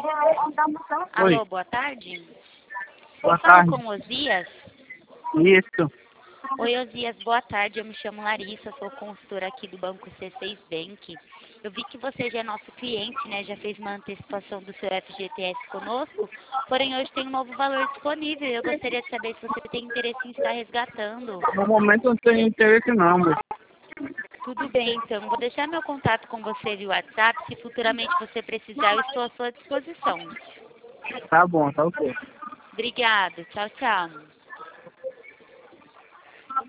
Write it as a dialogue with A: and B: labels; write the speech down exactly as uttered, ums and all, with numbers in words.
A: Oi.
B: Alô, boa tarde.
A: Boa
B: Eu falo
A: tarde.
B: com o Osias.
A: Isso.
B: Oi, Osias, boa tarde. Eu me chamo Larissa, sou consultora aqui do Banco C seis Bank. Eu vi que você já é nosso cliente, né? Já fez uma antecipação do seu F G T S conosco, porém hoje tem um novo valor disponível. Eu gostaria de saber se você tem interesse em estar resgatando.
A: No momento eu não tenho interesse não, amor.
B: Tudo bem, então. Vou deixar meu contato com você via WhatsApp. Se futuramente você precisar, eu estou à sua disposição.
A: Tá bom, tá ok.
B: Obrigada. Tchau, tchau.